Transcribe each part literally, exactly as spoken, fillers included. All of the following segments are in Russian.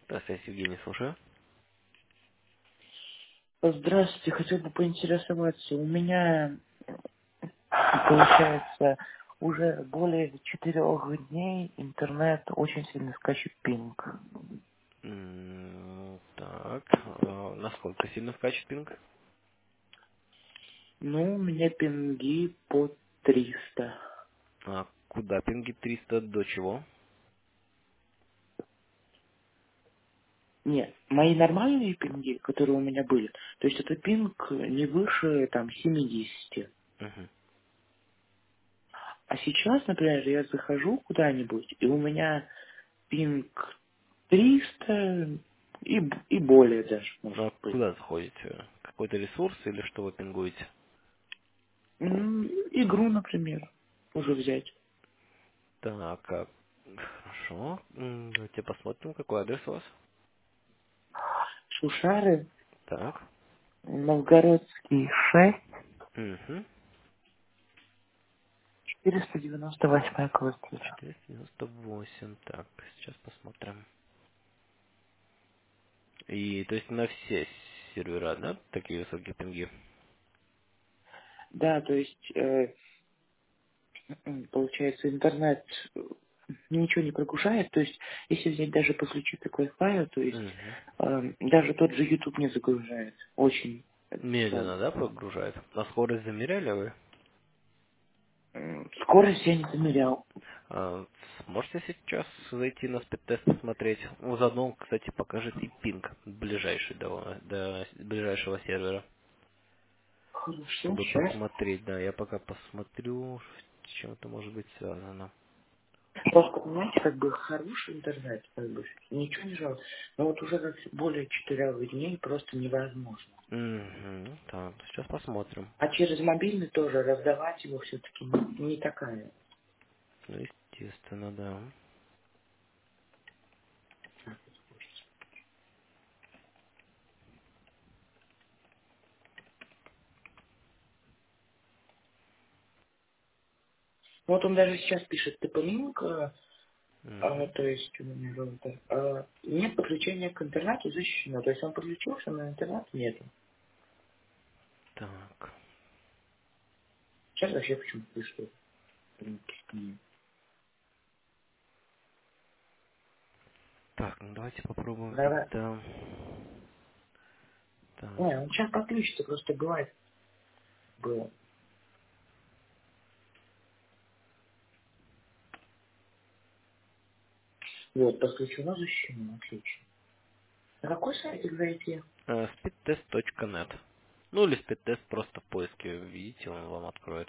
Здравствуйте, Евгений, слушаю. Здравствуйте, хотел бы поинтересоваться. У меня, получается, уже более четырех дней интернет очень сильно скачет пинг. М, Так, а насколько сильно скачет пинг? Ну, у меня пинги по триста. А куда пинги триста до чего? Нет, мои нормальные пинги, которые у меня были, то есть это пинг не выше там семидесяти. Мгм. А сейчас, например, я захожу куда-нибудь, и у меня пинг триста и, б- и более даже, может Ну, а быть. куда заходите? Какой-то ресурс или что вы пингуете? М, Игру, например, уже взять. Так, а, хорошо. М, Давайте посмотрим, какой адрес у вас. Шушары, Так. Новгородский шесть, Угу. четыреста девяносто восьмая квартира. четыреста девяносто восемь. Так, сейчас посмотрим. И, то есть на все сервера, да, такие высокие пинги? Да, то есть, э, м, получается, интернет э, ничего не прогружает. То есть, если взять даже подключиться к Wi-Fi, то есть, Угу. э, даже тот же YouTube не загружает. Очень это слабо. Медленно, да, прогружает? А скорость замеряли вы? М, Скорость я не замерял. А, Сможете сейчас зайти на спидтест посмотреть? Ну, заодно, кстати, покажет и пинг ближайший до, до ближайшего сервера, Хорошо, чтобы сейчас. посмотреть. Да, я пока посмотрю, с чем это может быть связано. Просто, понимаете, как бы хороший интернет, как бы, ничего не жалко. Но вот уже как более четырех дней просто невозможно. Угу, так, сейчас посмотрим. А через мобильный тоже раздавать его все-таки не, не такая. Ну, естественно, да. Ну, вот он даже сейчас пишет Тополинк, а, а, Угу. то есть у меня роутер, а, нет подключения к интернету защищено. То есть он подключился, но интернета нету. Так, Сейчас вообще почему-то пишет. М. так, ну давайте попробуем Давай. тогда. Так, Не, он сейчас подключится, просто бывает было. Вот, подключено, защищено, отлично. На какой сайтик зайти? э, speedtest точка нет. Ну или спидтест просто в поиске введите, он вам откроет.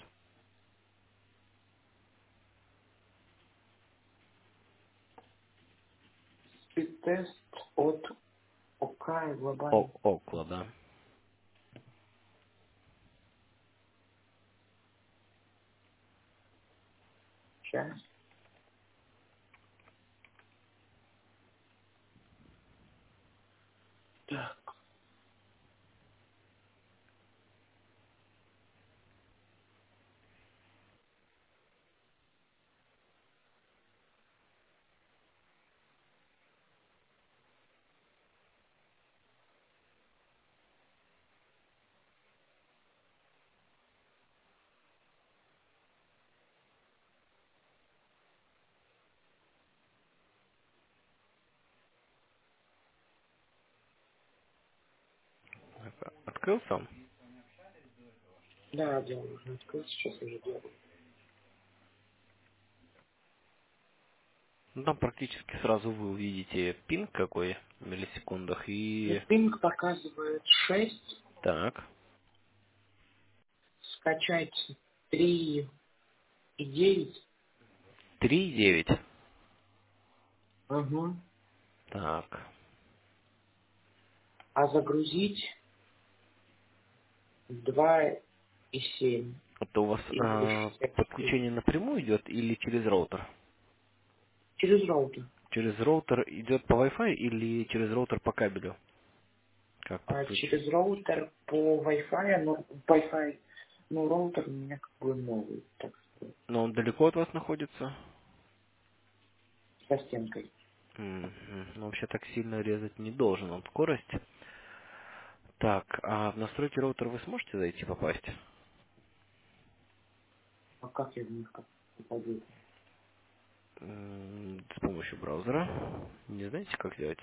Спид-тест от ОК и О, глобальный. Окла, да. Сейчас. Так, Открылся? да, я уже открыл, сейчас уже делаю. Ну, там практически сразу вы увидите пинг какой в миллисекундах Ну, и... пинг показывает шесть, Так, скачать три и девять. три девять. Угу. Так, А загрузить два и семь. это у вас Или а, шестьдесят. подключение напрямую идет или через роутер? Через роутер. Через роутер идет по Wi-Fi или через роутер по кабелю? Как А подключить? через роутер по Wi-Fi, ну, Wi-Fi, ну, роутер у меня как бы новый, так сказать, Но он далеко от вас находится? со стенкой. Мгм. Ну, вообще так сильно резать не должен он скорость. Так, а в настройки роутера вы сможете зайти попасть? А как я в них как попаду? М, С помощью браузера. Не знаете, как делать?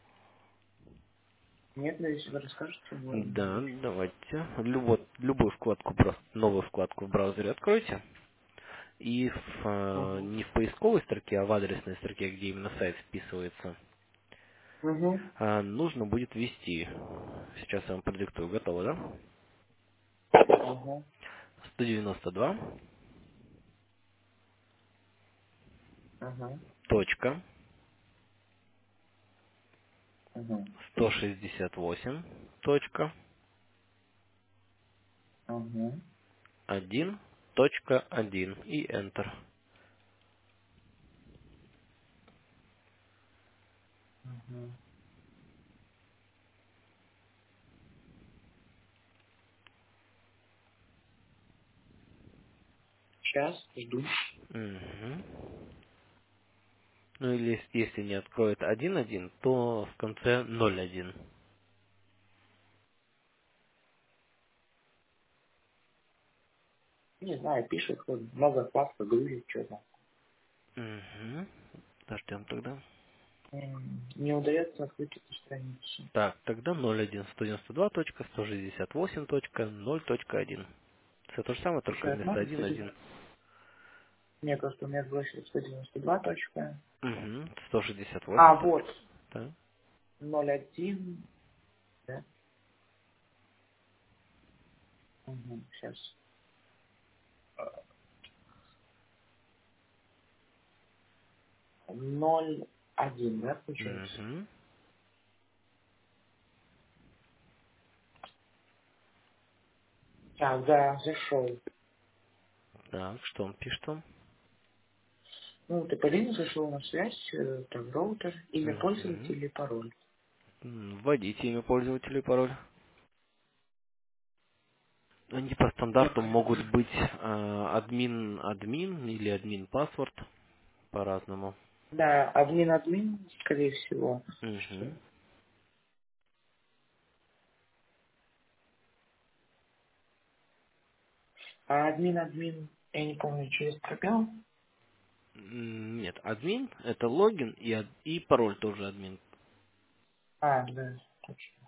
Нет, но если вы расскажете, ладно, Да, может. давайте. Любо- любую вкладку, просто новую вкладку в браузере откройте. И в, э, Угу. не в поисковой строке, а в адресной строке, где именно сайт вписывается, Угу. а, нужно будет ввести. Сейчас я вам продиктую. Готово, да? Ага. сто девяносто два Ага. точка Ага. сто шестьдесят восемь точка Ага. один точка один и Enter. Ага. Сейчас, жду. Мгм. Ну или ес- если не откроет один один, то в конце ноль один. Не знаю, пишет, вот много фласка грузит, что-то. Угу. Подождем тогда. М, Не удается открыть эту страницу. Так, тогда ноль один сто девяносто два точка сто шестьдесят восемь точка ноль точка один. Все то же самое, только Еще раз вместо можно один сходить? один. Мне просто у меня сбросили сто девяносто два точка. Угу. сто шестьдесят восемь А, точка. вот. Да. ноль один. Да? Угу, сейчас. ноль один, да, получается? Угу. Так, да, зашел. Так, что он пишет вам? Ну, ты Полина зашел на связь, э, там роутер, имя Угу. пользователя и пароль. Вводите имя пользователя и пароль. Они по Так, стандарту могут быть э, админ админ или админ паспорт по-разному. да, админ-админ, скорее всего. Что? Угу. А админ-админ, я не помню, через пробел? Нет, админ это логин и, ад- и пароль тоже админ. А, да, точно.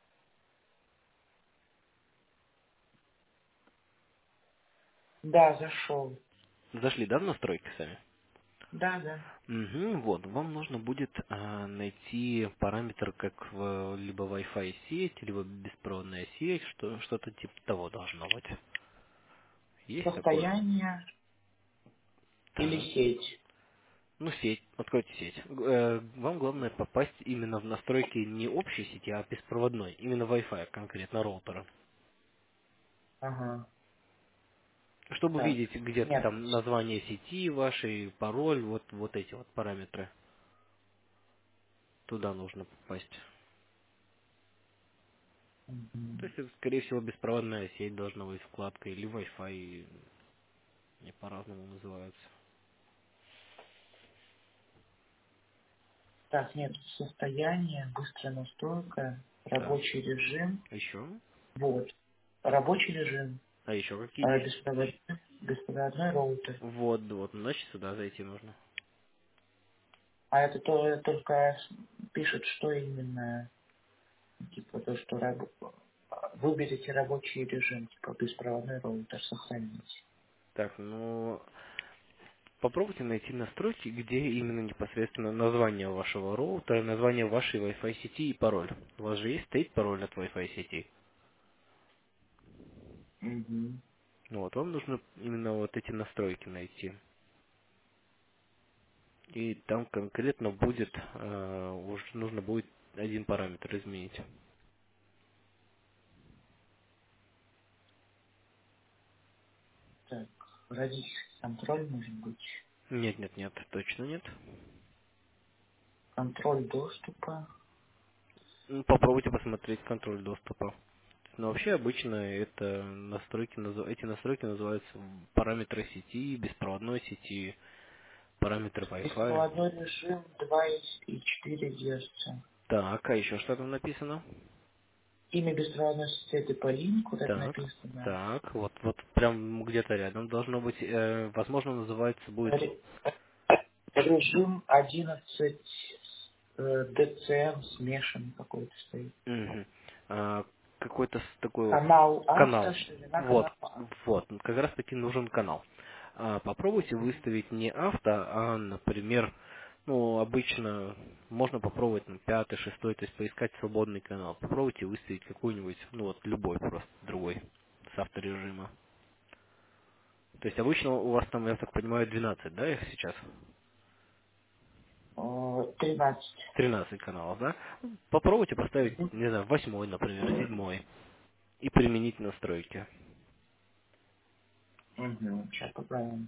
Да, зашел. Зашли, да, в настройки сами? Да, да. Угу, вот, вам нужно будет а, найти параметр как в либо Wi-Fi сеть, либо беспроводная сеть, что, что-то типа того должно быть. Есть такое? Состояние или Так. сеть? Ну, сеть, откройте сеть. Э, Вам главное попасть именно в настройки не общей сети, а беспроводной. Именно Wi-Fi, конкретно роутера. Ага. Чтобы Так, видеть где-то нет. там название сети вашей, пароль, вот, вот эти вот параметры. Туда нужно попасть. То Мгм. есть, это, скорее всего, беспроводная сеть должна быть вкладка или Wi-Fi, они по-разному называются. Так, нет, состояние, быстрая настройка, Так, рабочий режим. еще? Вот. Рабочий режим. А еще какие э, есть? Беспроводной, беспроводной роутер. Вот, вот, значит, сюда зайти нужно. А это то, только пишет, что именно, типа, то, что раб- выберите рабочий режим, типа, беспроводной роутер, сохранить. Так, ну, попробуйте найти настройки, где именно непосредственно название вашего роутера, название вашей Wi-Fi сети и пароль. У вас же есть стоит пароль от Wi-Fi сети. Угу. Ну вот, вам нужно именно вот эти настройки найти. И там конкретно будет, э, уж нужно будет один параметр изменить. Так, родительский контроль может быть. Нет, нет, нет, точно нет. Контроль доступа. Ну, попробуйте посмотреть контроль доступа. Но вообще обычно это настройки, назыв- эти настройки называются параметры сети, беспроводной сети, параметры Wi-Fi. Беспроводной режим два и четыре Гц. Так, а еще что там написано? Имя беспроводной сети это по линку, вот это Так, написано. так, вот, вот прям где-то рядом должно быть, э, возможно, называется будет, Ре- Режим одиннадцать э, ди си эм смешанный какой-то стоит. мгм, а, какой-то с- такой вот Канал авто, канал. ширина Вот, канала авто. вот, как раз таки нужен канал. А, попробуйте Мгм. выставить не авто, а, например, ну, обычно можно попробовать на пятый, шестой, то есть поискать свободный канал. Попробуйте выставить какой-нибудь, ну вот любой просто другой с авторежима. То есть обычно у вас там, я так понимаю, двенадцать, да, их сейчас? Э, тринадцать. тринадцать каналов, да? Попробуйте поставить, Мгм. не знаю, восьмой, например, седьмой и применить настройки. Мгм. Сейчас попробуем.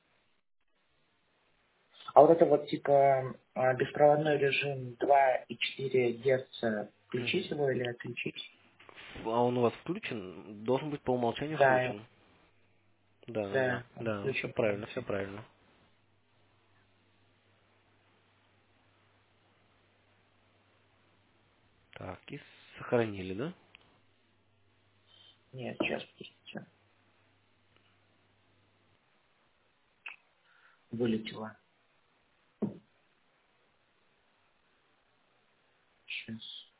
А вот это вот типа а, беспроводной режим два и четыре Гц, включить Мгм. его или отключить? А он у вас включен? Должен быть по умолчанию Да, включен. Да, да, да. да, он Да, все включен правильно, все полностью. правильно. Так, и сохранили, да? Нет, сейчас подождите. Вылетело. Сейчас.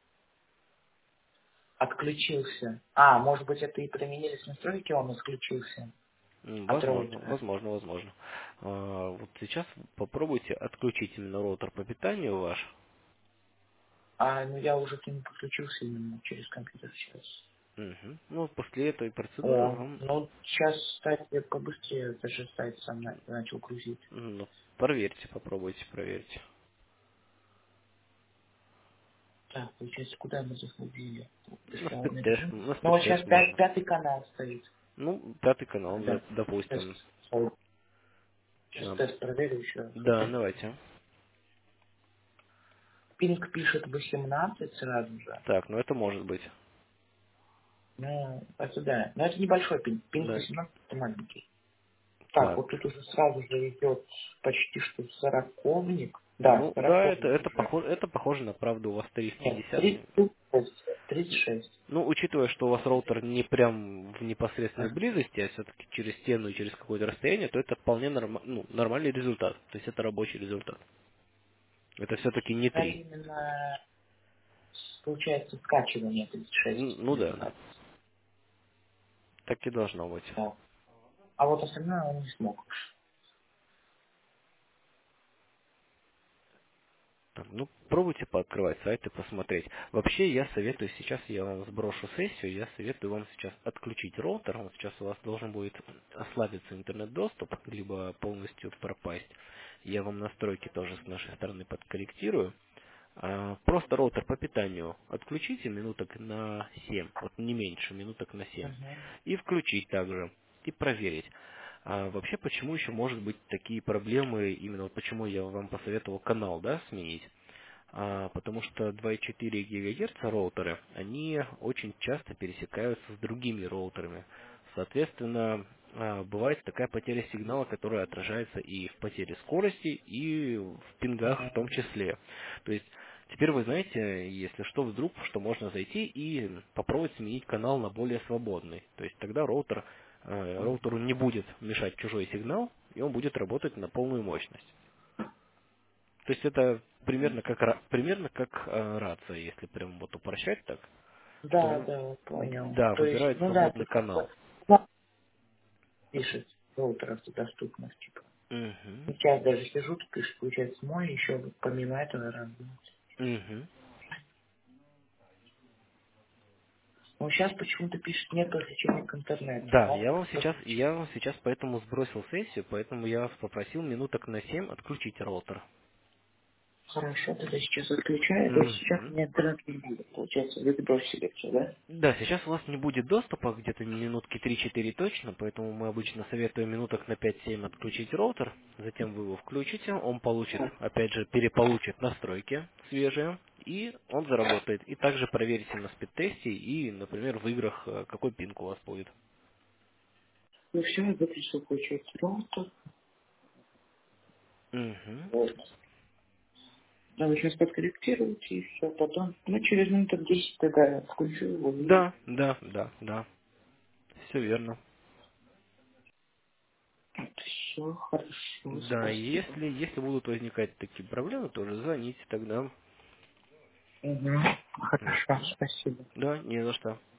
Отключился. А, может быть, это и применились настройки, он отключился М, от Возможно, роутера. возможно, возможно. А, вот сейчас попробуйте отключить именно роутер по питанию ваш. А, ну я уже к нему подключился именно через компьютер сейчас. Мгм. Ну, вот после этой процедуры О, вам, ну сейчас, кстати, побыстрее даже сайт сам на- начал грузить. м, ну, проверьте, попробуйте, проверьте. Так, получается, куда мы заходили? На Беспроводный спидтест, режим. на Ну вот сейчас спидтест пя- можно. пятый канал стоит. Ну, пятый А, канал, да, да. Тест. допустим. Сейчас А, тест проверю еще раз. Да, давайте. Пинг пишет восемнадцать сразу же. Так, ну это может быть. Ну, это да. Но это небольшой пинг. Пинг Да. восемнадцать это маленький. Так, Так. вот тут уже сразу же идет почти что сороковник. Да, Ну, да, это, сороковник это, уже. похоже, это похоже на правду. У вас Нет, триста пятьдесят. тридцать шесть. тридцать шесть. Ну, учитывая, что у вас роутер не прям в непосредственной Ага. близости, а все-таки через стену и через какое-то расстояние, то это вполне норма- ну, нормальный результат. То есть это рабочий результат. Это все-таки не Это три. именно, получается, скачивание тридцать шесть Ну да, да. результат. Так и должно быть. Да. А вот остальное он не смог. Так, ну, пробуйте пооткрывать сайт и посмотреть. Вообще, я советую сейчас, я вам сброшу сессию, я советую вам сейчас отключить роутер. Вот сейчас у вас должен будет ослабиться интернет-доступ, либо полностью пропасть. Я вам настройки тоже с нашей стороны подкорректирую. А, Просто роутер по питанию отключите минуток на семь, вот не меньше, минуток на семь. Угу. И включить также, и проверить. А вообще, почему еще может быть такие проблемы, именно вот почему я вам посоветовал канал, да, сменить? А, потому что два и четыре ГГц роутеры, они очень часто пересекаются с другими роутерами. Соответственно, а, бывает такая потеря сигнала, которая отражается и в потере скорости, и в пингах в том числе. То есть, теперь вы знаете, если что, вдруг, что можно зайти и попробовать сменить канал на более свободный. То есть тогда роутер, э, роутеру не будет мешать чужой сигнал, и он будет работать на полную мощность. То есть это примерно как ра- примерно как э, рация, если прям вот упрощать так, что Да, он, да, понял. да, То есть, выбирает ну да, свободный тут как бы канал. да, пишет роутер автодоступность, типа. Угу. Сейчас даже сижу, тут пишет, получается, мой еще помимо этого работать. Угу. Но сейчас почему-то пишет нет подключения к интернету. Да, Но я вам сейчас, подключить. я вам сейчас поэтому сбросил сессию, поэтому я вас попросил минуток на семь отключить роутер. Хорошо, тогда сейчас отключаю, то есть сейчас у Угу. меня интернет не будет. Получается, вы сбросили все, да? Да, сейчас у вас не будет доступа, где-то минутки три-четыре точно, поэтому мы обычно советуем минуток на пять-семь отключить роутер, затем вы его включите, он получит, опять же, переполучит настройки свежие, и он заработает. И также проверите на спидтесте и, например, в играх, э, какой пинг у вас будет. Ну все, я выключил, получается, роутер. Угу. Вот. Да, вы сейчас подкорректируете и все, потом, ну, через минут десять тогда я включу его и Да, да, да, да. Все верно. все хорошо, Да, спасибо. если, если будут возникать такие проблемы, тоже звоните тогда. Угу. Хорошо, Мгм. спасибо. Да, не за что.